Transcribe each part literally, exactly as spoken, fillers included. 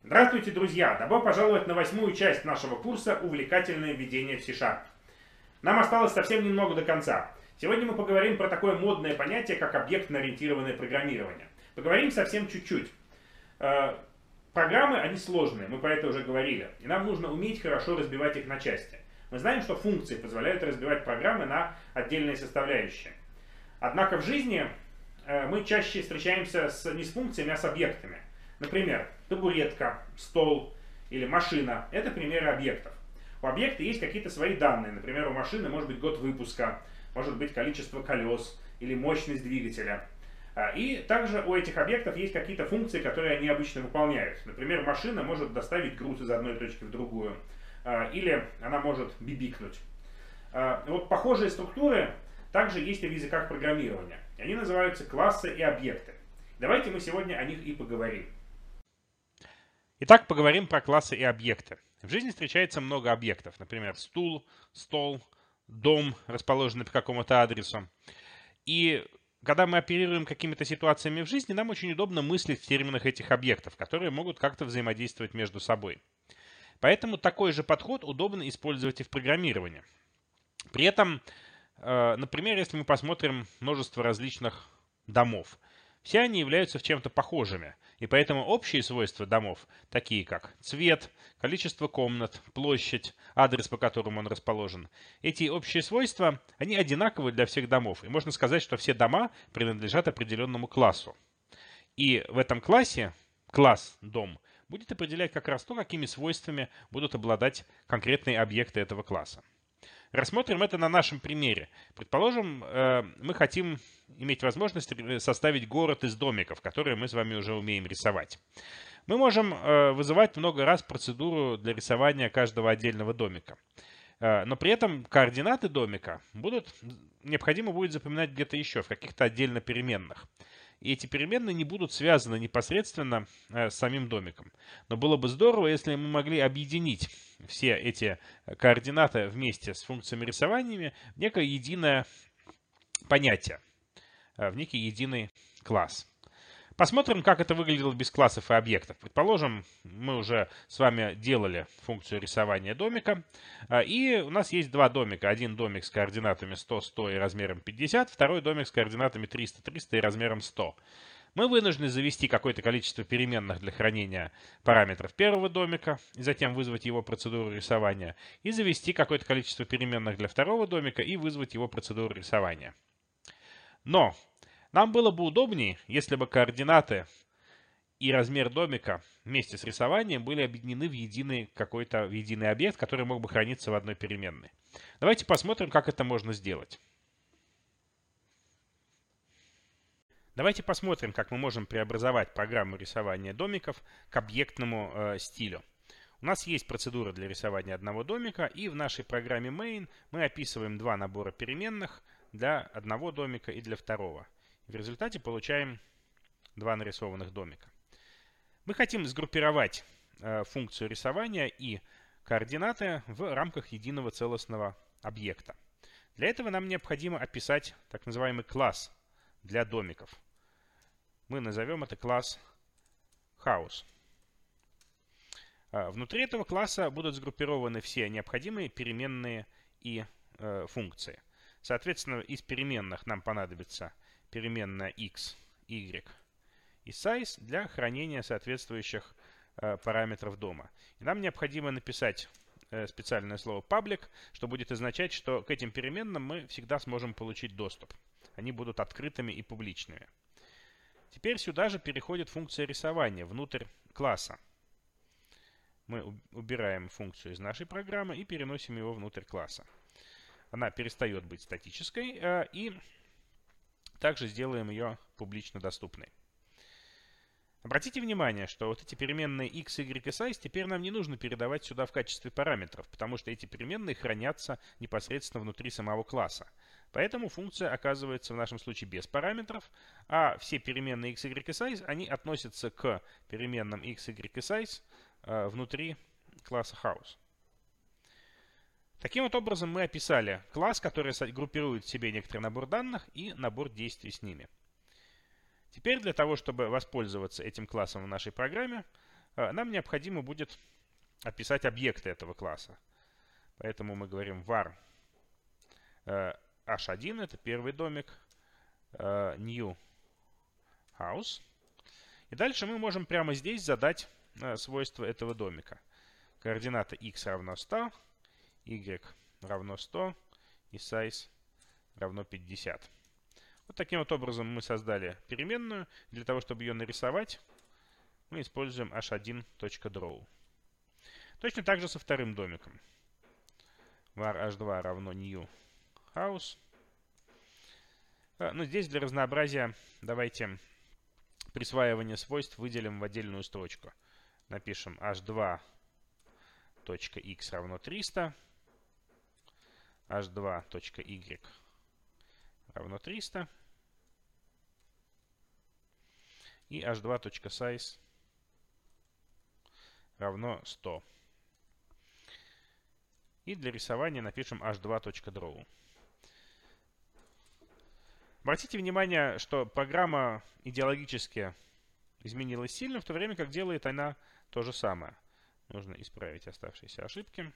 Здравствуйте, друзья! Добро пожаловать на восьмую часть нашего курса «Увлекательное введение в C-Sharp». Нам осталось совсем немного до конца. Сегодня мы поговорим про такое модное понятие, как объектно-ориентированное программирование. Поговорим совсем чуть-чуть. Программы, они сложные, мы про это уже говорили. И нам нужно уметь хорошо разбивать их на части. Мы знаем, что функции позволяют разбивать программы на отдельные составляющие. Однако в жизни мы чаще встречаемся с, не с функциями, а с объектами. Например, табуретка, стол или машина – это примеры объектов. У объекта есть какие-то свои данные. Например, у машины может быть год выпуска, может быть количество колес или мощность двигателя. И также у этих объектов есть какие-то функции, которые они обычно выполняют. Например, машина может доставить груз из одной точки в другую, или она может бибикнуть. Вот похожие структуры также есть и в языках программирования. Они называются классы и объекты. Давайте мы сегодня о них и поговорим. Итак, поговорим про классы и объекты. В жизни встречается много объектов. Например, стул, стол, дом, расположенный по какому-то адресу. И когда мы оперируем какими-то ситуациями в жизни, нам очень удобно мыслить в терминах этих объектов, которые могут как-то взаимодействовать между собой. Поэтому такой же подход удобно использовать и в программировании. При этом, например, если мы посмотрим множество различных домов, все они являются в чем-то похожими, и поэтому общие свойства домов, такие как цвет, количество комнат, площадь, адрес, по которому он расположен, эти общие свойства, они одинаковы для всех домов, и можно сказать, что все дома принадлежат определенному классу. И в этом классе, класс «дом», будет определять как раз то, какими свойствами будут обладать конкретные объекты этого класса. Рассмотрим это на нашем примере. Предположим, мы хотим иметь возможность составить город из домиков, которые мы с вами уже умеем рисовать. Мы можем вызывать много раз процедуру для рисования каждого отдельного домика. Но при этом координаты домика будут, необходимо будет запоминать где-то еще, в каких-то отдельно переменных. И эти переменные не будут связаны непосредственно с самим домиком. Но было бы здорово, если мы могли объединить все эти координаты вместе с функциями рисования в некое единое понятие, в некий единый класс. Посмотрим, как это выглядело без классов и объектов. Предположим, мы уже с вами делали функцию рисования домика. И у нас есть два домика. Один домик с координатами сто, сто и размером пятьдесят. Второй домик с координатами триста, триста и размером сто. Мы вынуждены завести какое-то количество переменных для хранения параметров первого домика, и затем вызвать его процедуру рисования. И завести какое-то количество переменных для второго домика и вызвать его процедуру рисования. Но нам было бы удобнее, если бы координаты и размер домика вместе с рисованием были объединены в единый какой-то в единый объект, который мог бы храниться в одной переменной. Давайте посмотрим, как это можно сделать. Давайте посмотрим, как мы можем преобразовать программу рисования домиков к объектному э, стилю. У нас есть процедура для рисования одного домика, и в нашей программе main мы описываем два набора переменных для одного домика и для второго. В результате получаем два нарисованных домика. Мы хотим сгруппировать э, функцию рисования и координаты в рамках единого целостного объекта. Для этого нам необходимо описать так называемый класс для домиков. Мы назовем это класс House. Э, внутри этого класса будут сгруппированы все необходимые переменные и э, функции. Соответственно, из переменных нам понадобится переменная x, y и size для хранения соответствующих э, параметров дома. И нам необходимо написать э, специальное слово public, что будет означать, что к этим переменным мы всегда сможем получить доступ. Они будут открытыми и публичными. Теперь сюда же переходит функция рисования внутрь класса. Мы убираем функцию из нашей программы и переносим его внутрь класса. Она перестает быть статической э, и также сделаем ее публично доступной. Обратите внимание, что вот эти переменные x, y и size теперь нам не нужно передавать сюда в качестве параметров, потому что эти переменные хранятся непосредственно внутри самого класса. Поэтому функция оказывается в нашем случае без параметров, а все переменные x, y и size, они относятся к переменным x, y и size э, внутри класса House. Таким вот образом мы описали класс, который группирует в себе некоторый набор данных и набор действий с ними. Теперь для того, чтобы воспользоваться этим классом в нашей программе, нам необходимо будет описать объекты этого класса. Поэтому мы говорим var эйч один, это первый домик, new house. И дальше мы можем прямо здесь задать свойства этого домика. Координата x равно сто, y равно сто и size равно пятьдесят. Вот таким вот образом мы создали переменную. Для того, чтобы ее нарисовать, мы используем эйч один точка дроу. Точно так же со вторым домиком. var эйч два равно new house. Ну, здесь для разнообразия давайте присваивание свойств выделим в отдельную строчку. Напишем эйч два точка x равно триста, эйч два точка y равно триста и эйч два точка size равно сто. И для рисования напишем эйч два точка дроу. Обратите внимание, что программа идеологически изменилась сильно, в то время как делает она то же самое. Нужно исправить оставшиеся ошибки.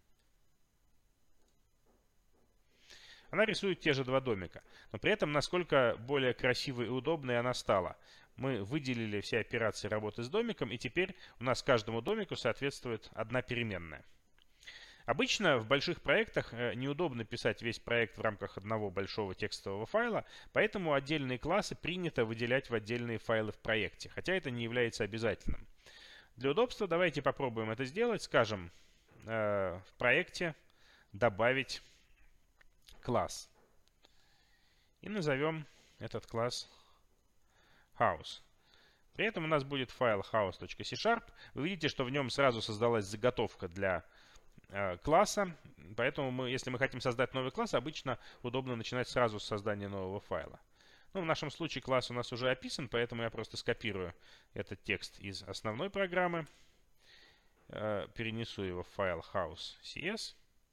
Она рисует те же два домика, но при этом насколько более красивой и удобной она стала. Мы выделили все операции работы с домиком, и теперь у нас каждому домику соответствует одна переменная. Обычно в больших проектах неудобно писать весь проект в рамках одного большого текстового файла, поэтому отдельные классы принято выделять в отдельные файлы в проекте, хотя это не является обязательным. Для удобства давайте попробуем это сделать. Скажем, в проекте добавить класс. И назовем этот класс house. При этом у нас будет файл house.c#. Вы видите, что в нем сразу создалась заготовка для класса, поэтому мы, если мы хотим создать новый класс, обычно удобно начинать сразу с создания нового файла. Ну, в нашем случае класс у нас уже описан, поэтому я просто скопирую этот текст из основной программы, э, перенесу его в файл house.cs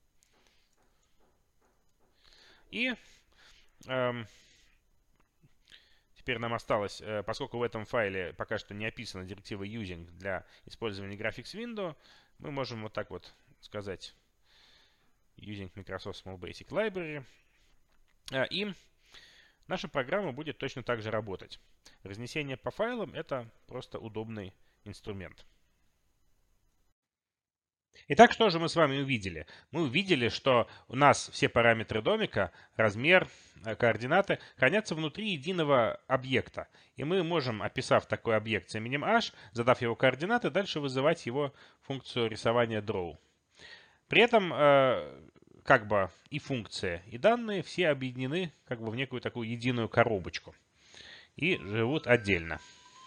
и э, теперь нам осталось, э, поскольку в этом файле пока что не описана директива using для использования Graphics Window, мы можем вот так вот сказать using Microsoft Small Basic Library. И наша программа будет точно так же работать. Разнесение по файлам — это просто удобный инструмент. Итак, что же мы с вами увидели? Мы увидели, что у нас все параметры домика, размер, координаты хранятся внутри единого объекта. И мы можем, описав такой объект с именем h, задав его координаты, дальше вызывать его функцию рисования draw. При этом как бы и функция, и данные все объединены как бы в некую такую единую коробочку и живут отдельно.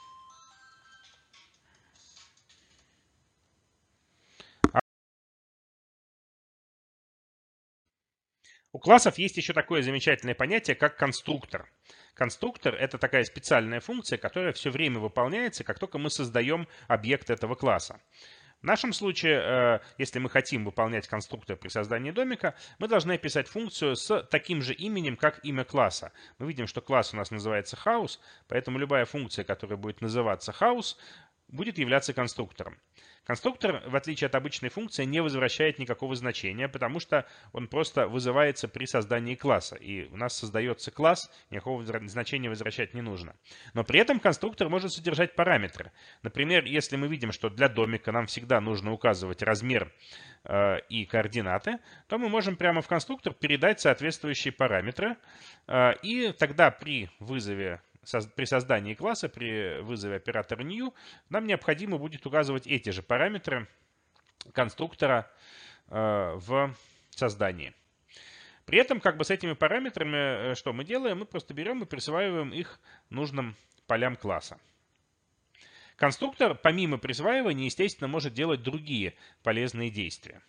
У классов есть еще такое замечательное понятие, как конструктор. Конструктор — это такая специальная функция, которая все время выполняется, как только мы создаем объект этого класса. В нашем случае, если мы хотим выполнять конструктор при создании домика, мы должны описать функцию с таким же именем, как имя класса. Мы видим, что класс у нас называется house, поэтому любая функция, которая будет называться house, будет являться конструктором. Конструктор, в отличие от обычной функции, не возвращает никакого значения, потому что он просто вызывается при создании класса. И у нас создается класс, никакого значения возвращать не нужно. Но при этом конструктор может содержать параметры. Например, если мы видим, что для домика нам всегда нужно указывать размер э, и координаты, то мы можем прямо в конструктор передать соответствующие параметры. Э, и тогда при вызове При создании класса, при вызове оператора new, нам необходимо будет указывать эти же параметры конструктора э, в создании. При этом как бы с этими параметрами что мы делаем? Мы просто берем и присваиваем их нужным полям класса. Конструктор помимо присваивания, естественно, может делать другие полезные действия.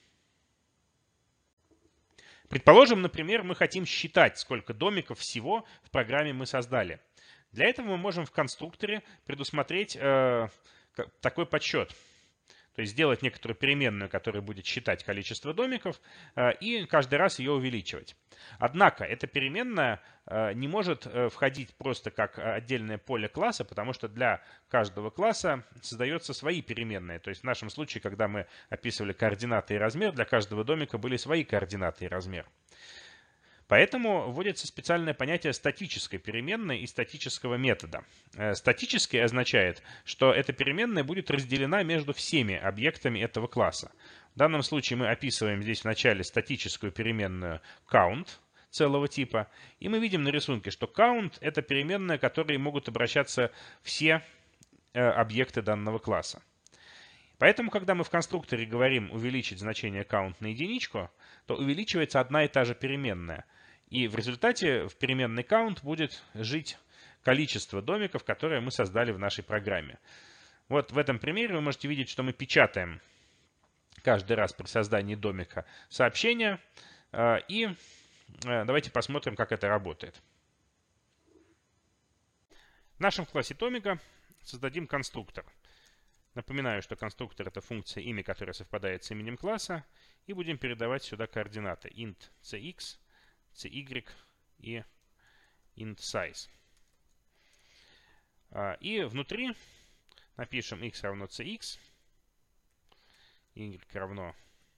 Предположим, например, мы хотим считать, сколько домиков всего в программе мы создали. Для этого мы можем в конструкторе предусмотреть э, такой подсчет. То есть сделать некоторую переменную, которая будет считать количество домиков, и каждый раз ее увеличивать. Однако эта переменная не может входить просто как отдельное поле класса, потому что для каждого класса создаются свои переменные. То есть в нашем случае, когда мы описывали координаты и размер, для каждого домика были свои координаты и размер. Поэтому вводится специальное понятие статической переменной и статического метода. Статический означает, что эта переменная будет разделена между всеми объектами этого класса. В данном случае мы описываем здесь в начале статическую переменную count целого типа. И мы видим на рисунке, что count — это переменная, к которой могут обращаться все объекты данного класса. Поэтому, когда мы в конструкторе говорим увеличить значение count на единичку, то увеличивается одна и та же переменная. И в результате в переменной count будет жить количество домиков, которые мы создали в нашей программе. Вот в этом примере вы можете видеть, что мы печатаем каждый раз при создании домика сообщение. И давайте посмотрим, как это работает. В нашем классе домика создадим конструктор. Напоминаю, что конструктор — это функция имя, которая совпадает с именем класса. И будем передавать сюда координаты int cx, cy и int size. И внутри напишем x равно cx, y равно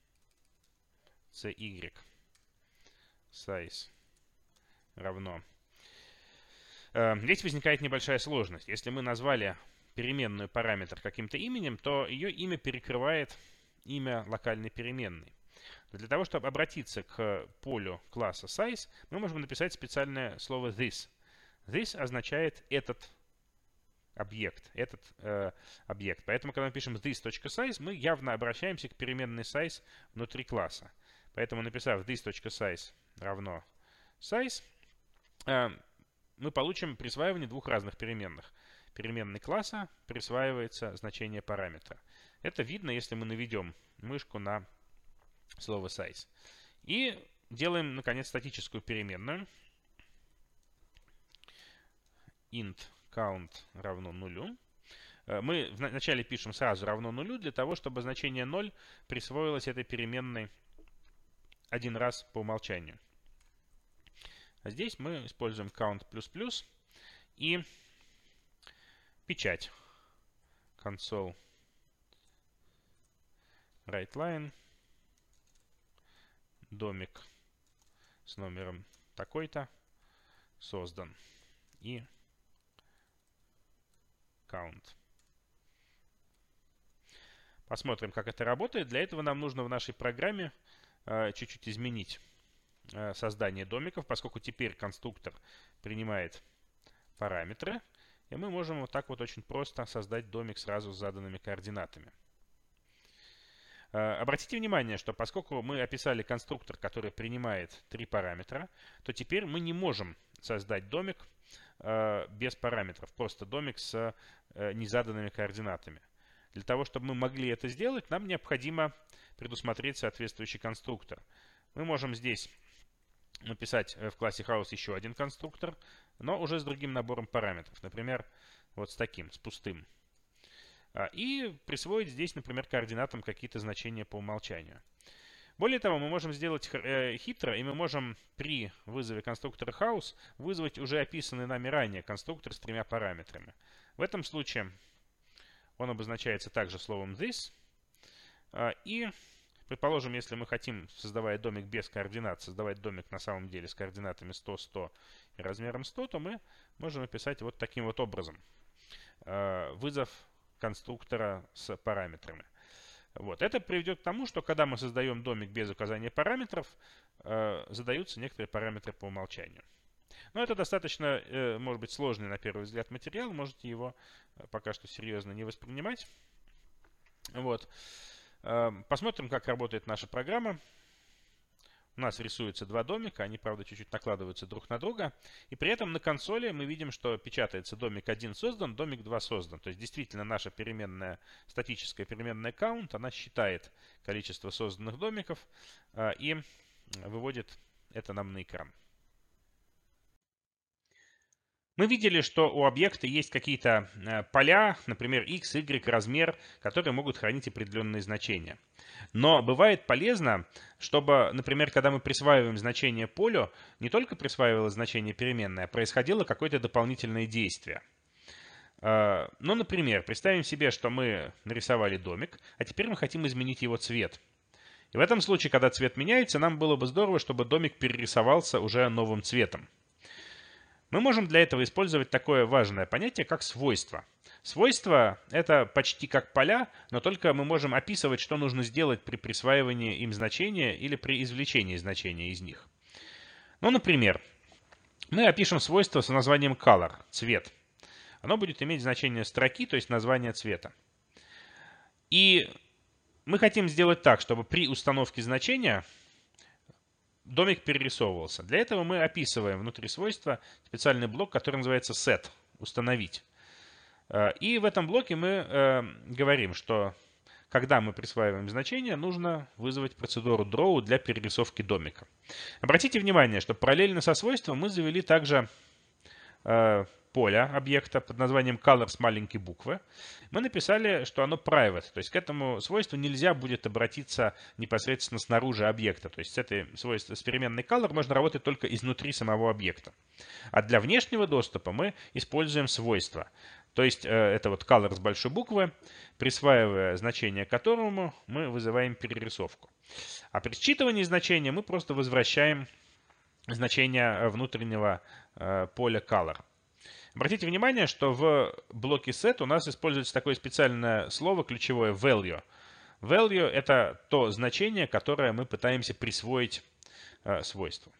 cy, size равно. Здесь возникает небольшая сложность. Если мы назвали переменную параметр каким-то именем, то ее имя перекрывает имя локальной переменной. Для того, чтобы обратиться к полю класса size, мы можем написать специальное слово this. This означает этот объект, этот э, объект. Поэтому, когда мы пишем this.size, мы явно обращаемся к переменной size внутри класса. Поэтому, написав this.size равно size, э, мы получим присваивание двух разных переменных. Переменной класса присваивается значение параметра. Это видно, если мы наведем мышку на слово size. И делаем, наконец, статическую переменную. int count равно нулю. Мы вначале пишем сразу равно нулю, для того, чтобы значение ноль присвоилось этой переменной один раз по умолчанию. А здесь мы используем count++ и печать. Console writeLine. Домик с номером такой-то создан. И count. Посмотрим, как это работает. Для этого нам нужно в нашей программе чуть-чуть э, изменить э, создание домиков, поскольку теперь конструктор принимает параметры, и мы можем вот так вот очень просто создать домик сразу с заданными координатами. Обратите внимание, что поскольку мы описали конструктор, который принимает три параметра, то теперь мы не можем создать домик э, без параметров, просто домик с э, незаданными координатами. Для того, чтобы мы могли это сделать, нам необходимо предусмотреть соответствующий конструктор. Мы можем здесь написать в классе house еще один конструктор, но уже с другим набором параметров. Например, вот с таким, с пустым. И присвоить здесь, например, координатам какие-то значения по умолчанию. Более того, мы можем сделать хитро, и мы можем при вызове конструктора house вызвать уже описанный нами ранее конструктор с тремя параметрами. В этом случае он обозначается также словом this. И, предположим, если мы хотим, создавая домик без координат, создавать домик на самом деле с координатами сто, сто и размером сто, то мы можем описать вот таким вот образом. Вызов конструктора с параметрами. Вот. Это приведет к тому, что когда мы создаем домик без указания параметров, э, задаются некоторые параметры по умолчанию. Но это достаточно, э, может быть, сложный на первый взгляд материал, можете его пока что серьезно не воспринимать. Вот. Э, посмотрим, как работает наша программа. У нас рисуются два домика, они, правда, чуть-чуть накладываются друг на друга. И при этом на консоли мы видим, что печатается домик один создан, домик два создан. То есть действительно наша переменная, статическая переменная count, она считает количество созданных домиков э, и выводит это нам на экран. Мы видели, что у объекта есть какие-то поля, например, x, y, размер, которые могут хранить определенные значения. Но бывает полезно, чтобы, например, когда мы присваиваем значение полю, не только присваивалось значение переменной, а происходило какое-то дополнительное действие. Ну, например, представим себе, что мы нарисовали домик, а теперь мы хотим изменить его цвет. И в этом случае, когда цвет меняется, нам было бы здорово, чтобы домик перерисовался уже новым цветом. Мы можем для этого использовать такое важное понятие, как свойства. Свойства — это почти как поля, но только мы можем описывать, что нужно сделать при присваивании им значения или при извлечении значения из них. Ну, например, мы опишем свойство с названием color — цвет. Оно будет иметь значение строки, то есть название цвета. И мы хотим сделать так, чтобы при установке значения домик перерисовывался. Для этого мы описываем внутри свойства специальный блок, который называется set — установить. И в этом блоке мы говорим, что когда мы присваиваем значение, нужно вызвать процедуру draw для перерисовки домика. Обратите внимание, что параллельно со свойством мы завели также поле объекта под названием color с маленькой буквы. Мы написали, что оно private, то есть к этому свойству нельзя будет обратиться непосредственно снаружи объекта. То есть с этой свойством, с переменной color можно работать только изнутри самого объекта. А для внешнего доступа мы используем свойство. То есть это вот color с большой буквы, присваивая значение которому мы вызываем перерисовку. А при считывании значения мы просто возвращаем значение внутреннего поля color. Обратите внимание, что в блоке set у нас используется такое специальное слово ключевое value. Value — это то значение, которое мы пытаемся присвоить э, свойству.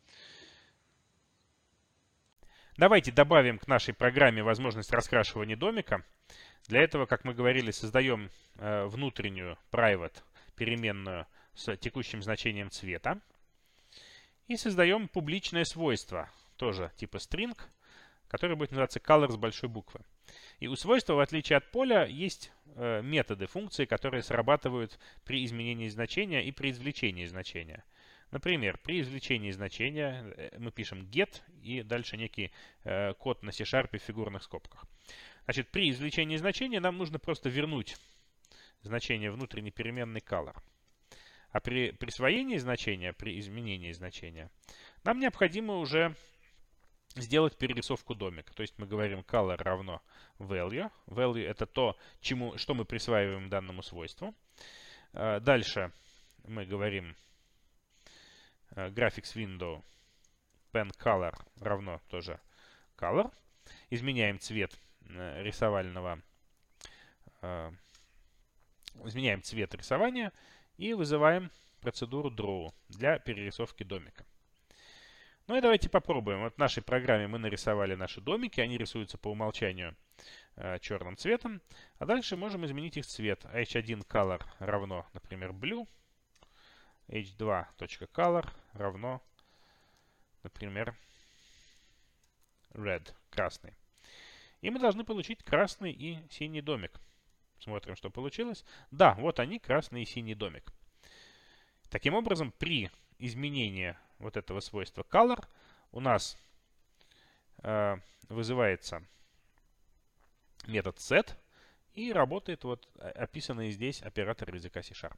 Давайте добавим к нашей программе возможность раскрашивания домика. Для этого, как мы говорили, создаем э, внутреннюю private переменную с текущим значением цвета. И создаем публичное свойство, тоже типа string, который будет называться color с большой буквы. И у свойства, в отличие от поля, есть э, методы, функции, которые срабатывают при изменении значения и при извлечении значения. Например, при извлечении значения мы пишем get и дальше некий э, код на C-Sharp в фигурных скобках. Значит, при извлечении значения нам нужно просто вернуть значение внутренней переменной color. А при присвоении значения, при изменении значения, нам необходимо уже сделать перерисовку домика. То есть мы говорим color равно value. Value — это то, чему, что мы присваиваем данному свойству. Дальше мы говорим graphics window pen color равно тоже color. Изменяем цвет рисовального, изменяем цвет рисования и вызываем процедуру draw для перерисовки домика. Ну и давайте попробуем. Вот в нашей программе мы нарисовали наши домики. Они рисуются по умолчанию э, черным цветом. А дальше можем изменить их цвет. эйч один color равно, например, blue. эйч два color равно, например, red, красный. И мы должны получить красный и синий домик. Смотрим, что получилось. Да, вот они, красный и синий домик. Таким образом, при изменении вот этого свойства color у нас э, вызывается метод set и работает вот описанный здесь оператор языка C-Sharp.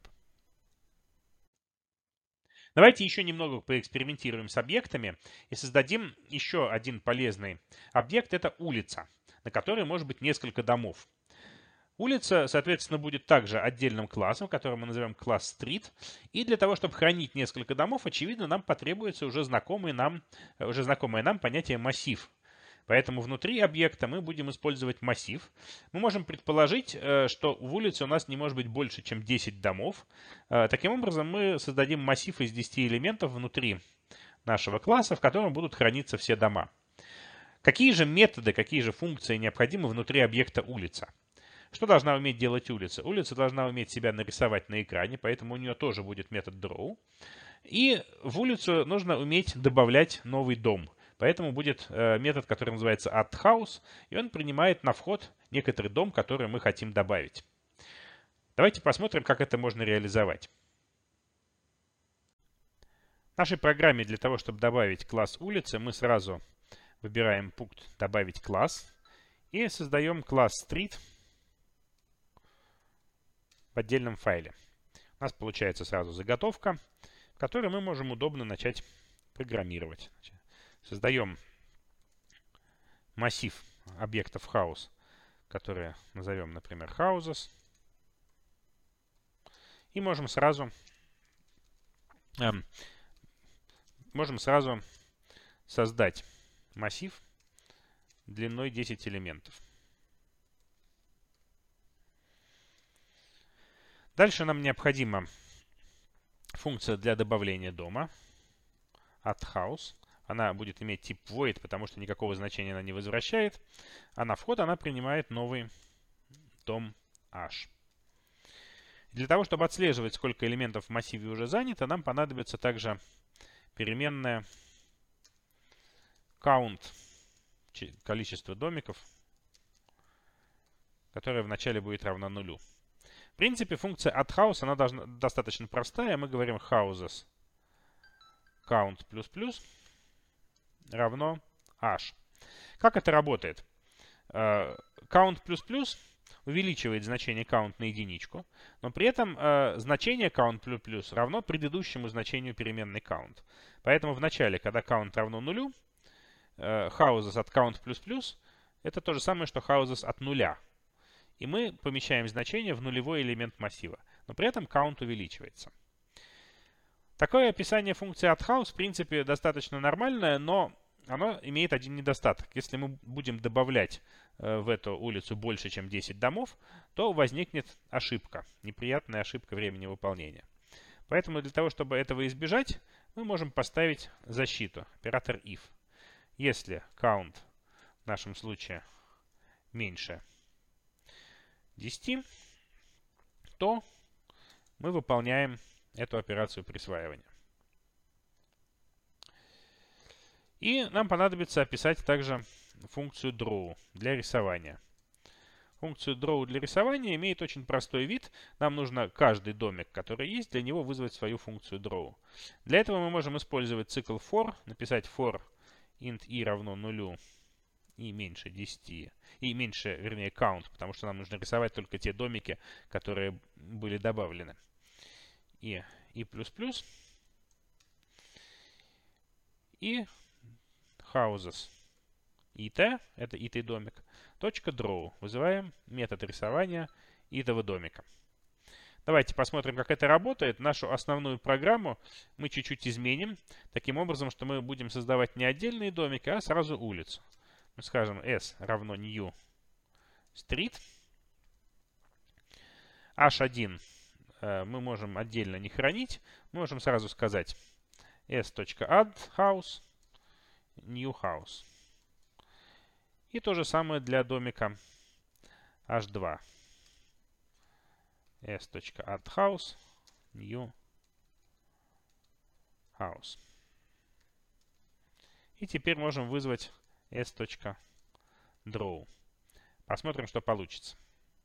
Давайте еще немного поэкспериментируем с объектами и создадим еще один полезный объект. Это улица, на которой может быть несколько домов. Улица, соответственно, будет также отдельным классом, который мы назовем класс street. И для того, чтобы хранить несколько домов, очевидно, нам потребуется уже знакомый нам, уже знакомое нам понятие массив. Поэтому внутри объекта мы будем использовать массив. Мы можем предположить, что в улице у нас не может быть больше, чем десять домов. Таким образом, мы создадим массив из десяти элементов внутри нашего класса, в котором будут храниться все дома. Какие же методы, какие же функции необходимы внутри объекта улица? Что должна уметь делать улица? Улица должна уметь себя нарисовать на экране, поэтому у нее тоже будет метод draw. И в улицу нужно уметь добавлять новый дом. Поэтому будет э, метод, который называется addHouse, и он принимает на вход некоторый дом, который мы хотим добавить. Давайте посмотрим, как это можно реализовать. В нашей программе для того, чтобы добавить класс улицы, мы сразу Выбираем пункт «Добавить класс» и создаем класс street в отдельном файле. У нас получается сразу заготовка, в которой мы можем удобно начать программировать. Создаем массив объектов house, которые назовем, например, houses. И можем сразу, э, можем сразу создать массив длиной десять элементов. Дальше нам необходима функция для добавления дома от house. Она будет иметь тип void, потому что никакого значения она не возвращает. А на вход она принимает новый дом h. Для того, чтобы отслеживать, сколько элементов в массиве уже занято, нам понадобится также переменная count, количество домиков, которое вначале будет равно нулю. В принципе, функция addHouse, она должна, достаточно простая. Мы говорим houses count плюс плюс равно h. Как это работает? Count плюс плюс увеличивает значение count на единичку, но при этом э, значение count плюс плюс равно предыдущему значению переменной count. Поэтому в начале, когда count равно нулю, э, houses от count плюс плюс это то же самое, что houses от нуля. И мы помещаем значение в нулевой элемент массива, но при этом count увеличивается. Такое описание функции addHouse, в принципе, достаточно нормальное, но оно имеет один недостаток. Если мы будем добавлять э, в эту улицу больше, чем десять домов, то возникнет ошибка, неприятная ошибка времени выполнения. Поэтому для того, чтобы этого избежать, мы можем поставить защиту, оператор if. Если count в нашем случае меньше десяти, то мы выполняем эту операцию присваивания. И нам понадобится описать также функцию draw для рисования. Функцию draw для рисования имеет очень простой вид. Нам нужно каждый домик, который есть, для него вызвать свою функцию draw. Для этого мы можем использовать цикл for, написать for int i равно нулю и меньше десяти, и меньше, вернее, count, потому что нам нужно рисовать только те домики, которые были добавлены. И и плюс плюс и houses it, это it домик, точка draw. Вызываем метод рисования итого домика. Давайте посмотрим, как это работает. Нашу основную программу мы чуть-чуть изменим, таким образом, что мы будем создавать не отдельные домики, а сразу улицу. Мы скажем s равно new street. эйч один э, мы можем отдельно не хранить. Мы можем сразу сказать s.addHouse new house. И то же самое для домика эйч два. s.addHouse new house. И теперь можем вызвать s.draw. Посмотрим, что получится.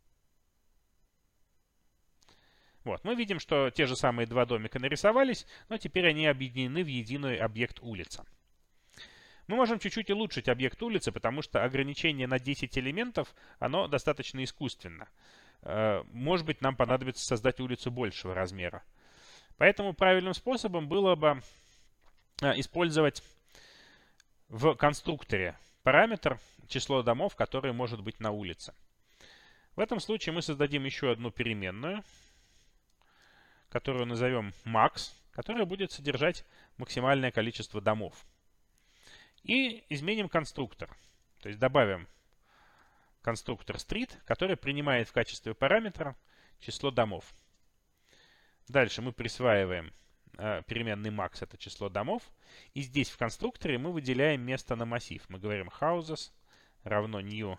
Вот, мы видим, что те же самые два домика нарисовались, но теперь они объединены в единый объект улица. Мы можем чуть-чуть улучшить объект улицы, потому что ограничение на десять элементов, оно достаточно искусственно. Может быть, нам понадобится создать улицу большего размера. Поэтому правильным способом было бы использовать в конструкторе параметр число домов, которые может быть на улице. В этом случае мы создадим еще одну переменную, которую назовем max, которая будет содержать максимальное количество домов. И изменим конструктор. То есть добавим конструктор street, который принимает в качестве параметра число домов. Дальше мы присваиваем э, переменный max, это число домов. И здесь в конструкторе мы выделяем место на массив. Мы говорим houses равно new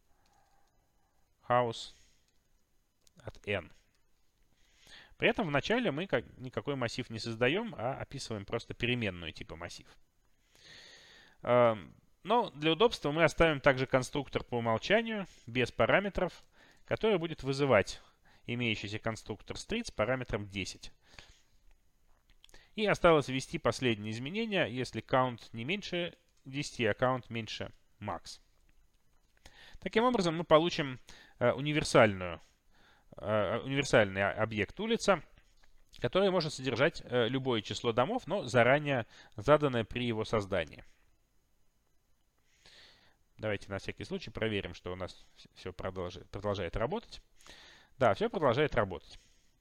house от n. При этом вначале мы как, никакой массив не создаем, а описываем просто переменную типа массив. Э, но для удобства мы оставим также конструктор по умолчанию, без параметров, который будет вызывать имеющийся конструктор street с параметром десять. И осталось ввести последнее изменение. Если count не меньше десяти, аккаунт меньше max. Таким образом, мы получим универсальную, универсальный объект улица, который может содержать любое число домов, но заранее заданное при его создании. Давайте на всякий случай проверим, что у нас все продолжает, продолжает работать. Да, все продолжает работать.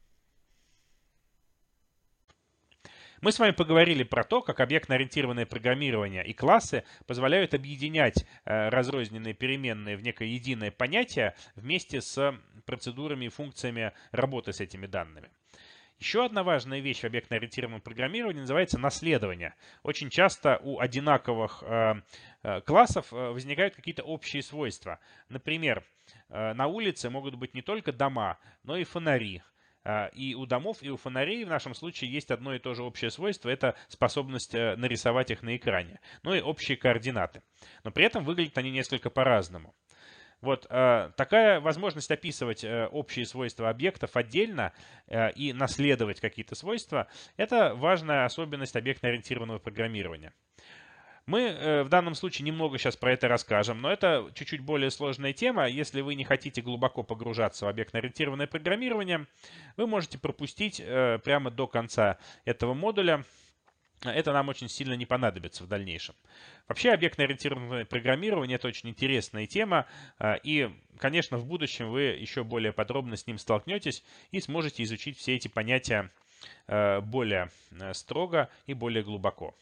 Мы с вами поговорили про то, как объектно-ориентированное программирование и классы позволяют объединять э, разрозненные переменные в некое единое понятие вместе с процедурами и функциями работы с этими данными. Еще одна важная вещь в объектно-ориентированном программировании называется наследование. Очень часто у одинаковых э, э, классов э, возникают какие-то общие свойства. Например, э, на улице могут быть не только дома, но и фонари. И у домов, и у фонарей в нашем случае есть одно и то же общее свойство. Это способность нарисовать их на экране. Ну и общие координаты. Но при этом выглядят они несколько по-разному. Вот э, такая возможность описывать э, общие свойства объектов отдельно э, и наследовать какие-то свойства — это важная особенность объектно-ориентированного программирования. Мы э, в данном случае немного сейчас про это расскажем, но это чуть-чуть более сложная тема. Если вы не хотите глубоко погружаться в объектно-ориентированное программирование, вы можете пропустить э, прямо до конца этого модуля. Это нам очень сильно не понадобится в дальнейшем. Вообще, объектно-ориентированное программирование — это очень интересная тема. И, конечно, в будущем вы еще более подробно с ним столкнетесь и сможете изучить все эти понятия более строго и более глубоко.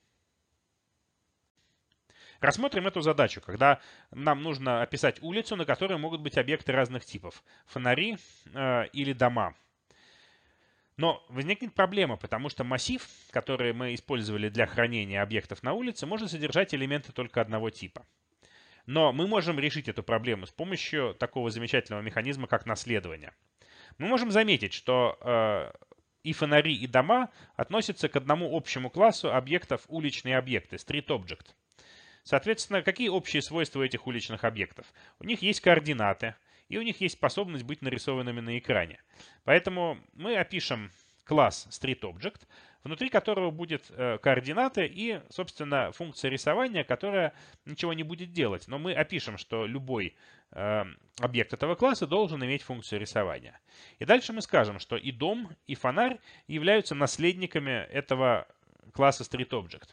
Рассмотрим эту задачу, когда нам нужно описать улицу, на которой могут быть объекты разных типов. Фонари или дома. Но возникнет проблема, потому что массив, который мы использовали для хранения объектов на улице, может содержать элементы только одного типа. Но мы можем решить эту проблему с помощью такого замечательного механизма, как наследование. Мы можем заметить, что э, и фонари, и дома относятся к одному общему классу объектов уличные объекты, Street Object. Соответственно, какие общие свойства этих уличных объектов? У них есть координаты, и у них есть способность быть нарисованными на экране. Поэтому мы опишем класс StreetObject, внутри которого будет э, координаты и, собственно, функция рисования, которая ничего не будет делать. Но мы опишем, что любой э, объект этого класса должен иметь функцию рисования. И дальше мы скажем, что и дом, и фонарь являются наследниками этого класса StreetObject.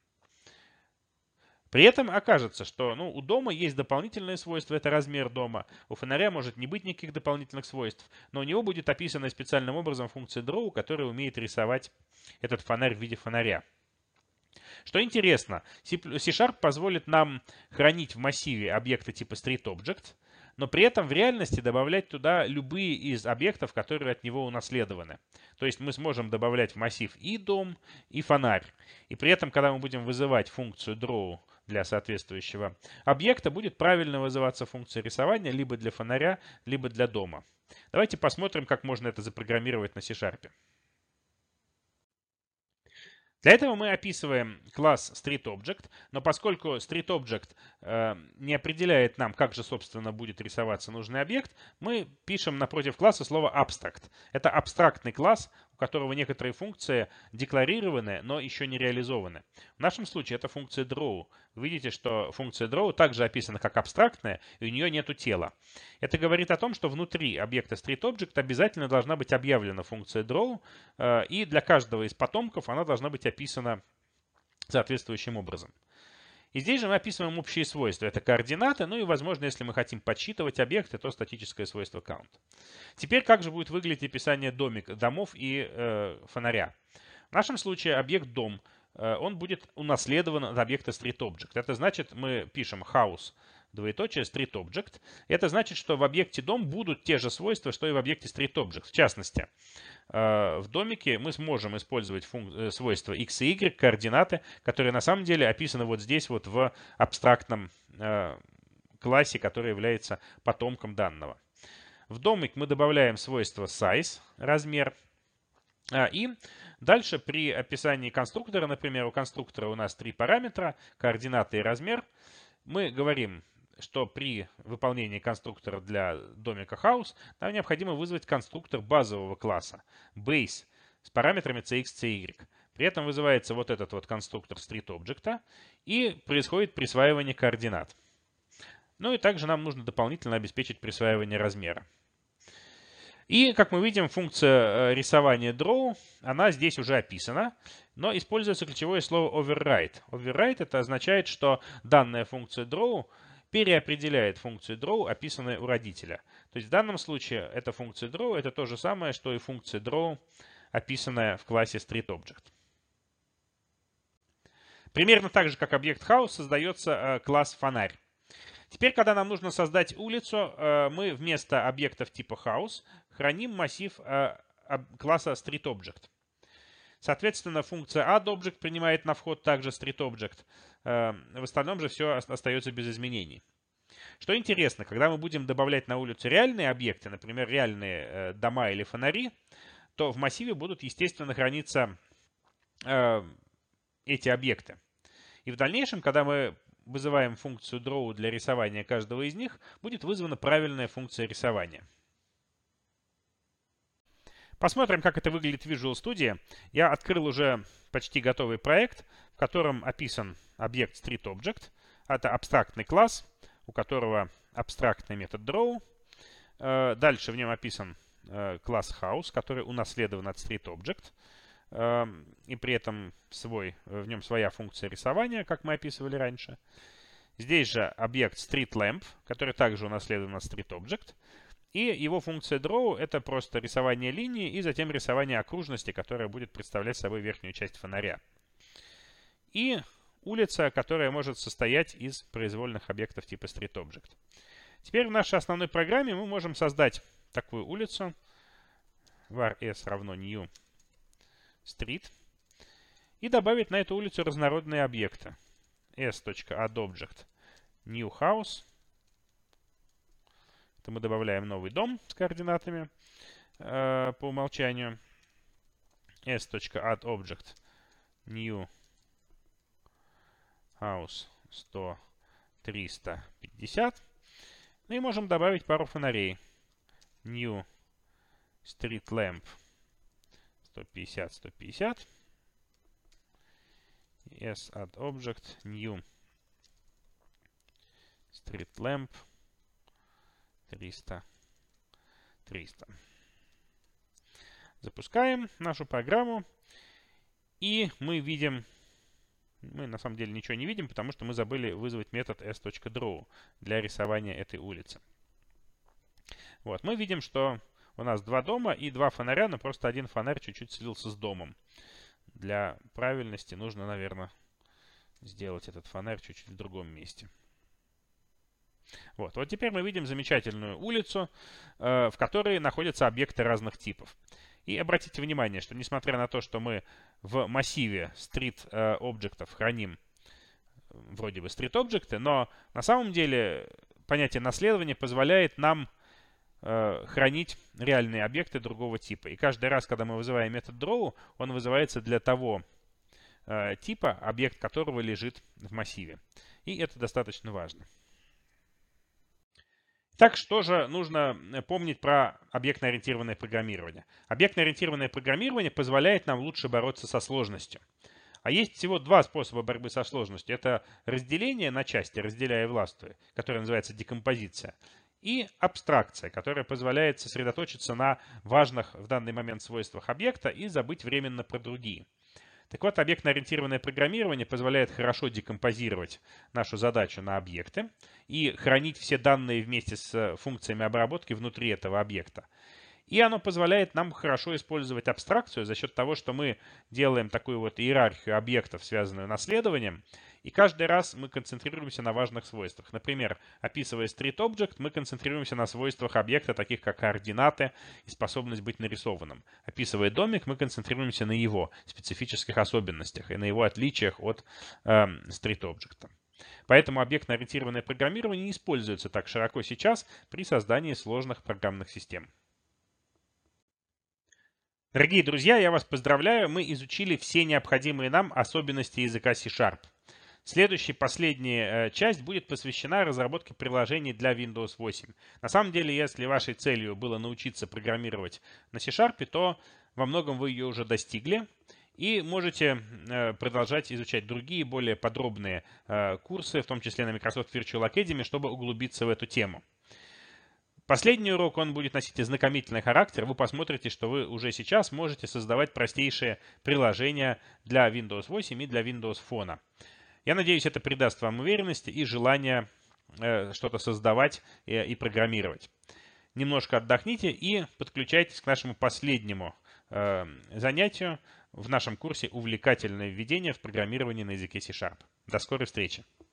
При этом окажется, что ну, у дома есть дополнительные свойства, это размер дома. У фонаря может не быть никаких дополнительных свойств, но у него будет описана специальным образом функция draw, которая умеет рисовать этот фонарь в виде фонаря. Что интересно, C-Sharp позволит нам хранить в массиве объекты типа StreetObject, но при этом в реальности добавлять туда любые из объектов, которые от него унаследованы. То есть мы сможем добавлять в массив и дом, и фонарь. И при этом, когда мы будем вызывать функцию draw для соответствующего объекта, будет правильно вызываться функция рисования либо для фонаря, либо для дома. Давайте посмотрим, как можно это запрограммировать на C-Sharp. Для этого мы описываем класс StreetObject, но поскольку StreetObject э, не определяет нам, как же, собственно, будет рисоваться нужный объект, мы пишем напротив класса слово Abstract. Это абстрактный класс, у которого некоторые функции декларированы, но еще не реализованы. В нашем случае это функция draw. Вы видите, что функция draw также описана как абстрактная, и у нее нету тела. Это говорит о том, что внутри объекта StreetObject обязательно должна быть объявлена функция draw, э, и для каждого из потомков она должна быть описана соответствующим образом. И здесь же мы описываем общие свойства. Это координаты, ну и, возможно, если мы хотим подсчитывать объекты, то статическое свойство count. Теперь как же будет выглядеть описание домик, домов и э, фонаря? В нашем случае объект дом, э, он будет унаследован от объекта StreetObject. Это значит, мы пишем house, двоеточие, StreetObject. Это значит, что в объекте дом будут те же свойства, что и в объекте StreetObject. В частности, в домике мы сможем использовать функ... свойства x и y, координаты, которые на самом деле описаны вот здесь, вот в абстрактном э, классе, который является потомком данного. В домик мы добавляем свойство size, размер. И дальше при описании конструктора, например, у конструктора у нас три параметра, координаты и размер. Мы говорим, что при выполнении конструктора для домика house нам необходимо вызвать конструктор базового класса base с параметрами cx, cy. При этом вызывается вот этот вот конструктор streetObject, и происходит присваивание координат. Ну и также нам нужно дополнительно обеспечить присваивание размера. И, как мы видим, функция рисования draw, она здесь уже описана, но используется ключевое слово override. Override это означает, что данная функция draw переопределяет функцию draw, описанную у родителя. То есть в данном случае эта функция draw это то же самое, что и функция draw, описанная в классе streetObject. Примерно так же, как объект house, создается класс фонарь. Теперь, когда нам нужно создать улицу, мы вместо объектов типа house храним массив класса streetObject. Соответственно, функция addObject принимает на вход также streetObject. В остальном же все остается без изменений. Что интересно, когда мы будем добавлять на улицу реальные объекты, например, реальные дома или фонари, то в массиве будут, естественно, храниться эти объекты. И в дальнейшем, когда мы вызываем функцию draw для рисования каждого из них, будет вызвана правильная функция рисования. Посмотрим, как это выглядит в Visual Studio. Я открыл уже почти готовый проект, в котором описан объект streetObject. Это абстрактный класс, у которого абстрактный метод draw. Дальше в нем описан класс house, который унаследован от streetObject. И при этом свой, в нем своя функция рисования, как мы описывали раньше. Здесь же объект streetLamp, который также унаследован от streetObject. И его функция draw — это просто рисование линии и затем рисование окружности, которая будет представлять собой верхнюю часть фонаря. И улица, которая может состоять из произвольных объектов типа streetObject. Теперь в нашей основной программе мы можем создать такую улицу. var s равно new street. И добавить на эту улицу разнородные объекты. s.addObject new house. Это мы добавляем новый дом с координатами э, по умолчанию. s.addObject new house сто триста пятьдесят. Ну и можем добавить пару фонарей. New street lamp сто пятьдесят сто пятьдесят. s.addObject new street lamp триста триста. Запускаем нашу программу. И мы видим... Мы на самом деле ничего не видим, потому что мы забыли вызвать метод s.draw для рисования этой улицы. Вот, мы видим, что у нас два дома и два фонаря, но просто один фонарь чуть-чуть слился с домом. Для правильности нужно, наверное, сделать этот фонарь чуть-чуть в другом месте. Вот, вот теперь мы видим замечательную улицу, э, в которой находятся объекты разных типов. И обратите внимание, что несмотря на то, что мы в массиве streetObject храним вроде бы streetObject, но на самом деле понятие наследования позволяет нам э, хранить реальные объекты другого типа. И каждый раз, когда мы вызываем метод draw, он вызывается для того э, типа, объект которого лежит в массиве. И это достаточно важно. Так, что же нужно помнить про объектно-ориентированное программирование? Объектно-ориентированное программирование позволяет нам лучше бороться со сложностью. А есть всего два способа борьбы со сложностью. Это разделение на части, разделяя и властвуя, которое называется декомпозиция, и абстракция, которая позволяет сосредоточиться на важных в данный момент свойствах объекта и забыть временно про другие. Так вот, объектно-ориентированное программирование позволяет хорошо декомпозировать нашу задачу на объекты и хранить все данные вместе с функциями обработки внутри этого объекта. И оно позволяет нам хорошо использовать абстракцию за счет того, что мы делаем такую вот иерархию объектов, связанную наследованием, и каждый раз мы концентрируемся на важных свойствах. Например, описывая streetObject, мы концентрируемся на свойствах объекта, таких как координаты и способность быть нарисованным. Описывая домик, мы концентрируемся на его специфических особенностях и на его отличиях от э, streetObject. Поэтому объектно-ориентированное программирование не используется так широко сейчас при создании сложных программных систем. Дорогие друзья, я вас поздравляю, мы изучили все необходимые нам особенности языка C Sharp. Следующая, последняя часть будет посвящена разработке приложений для Windows восемь. На самом деле, если вашей целью было научиться программировать на C Sharp, то во многом вы ее уже достигли. И можете э, продолжать изучать другие, более подробные э, курсы, в том числе на Microsoft Virtual Academy, чтобы углубиться в эту тему. Последний урок, он будет носить ознакомительный характер. Вы посмотрите, что вы уже сейчас можете создавать простейшие приложения для Windows восемь и для Windows Phone. Я надеюсь, это придаст вам уверенности и желание э, что-то создавать и, и программировать. Немножко отдохните и подключайтесь к нашему последнему э, занятию в нашем курсе «Увлекательное введение в программирование на языке C Sharp». До скорой встречи!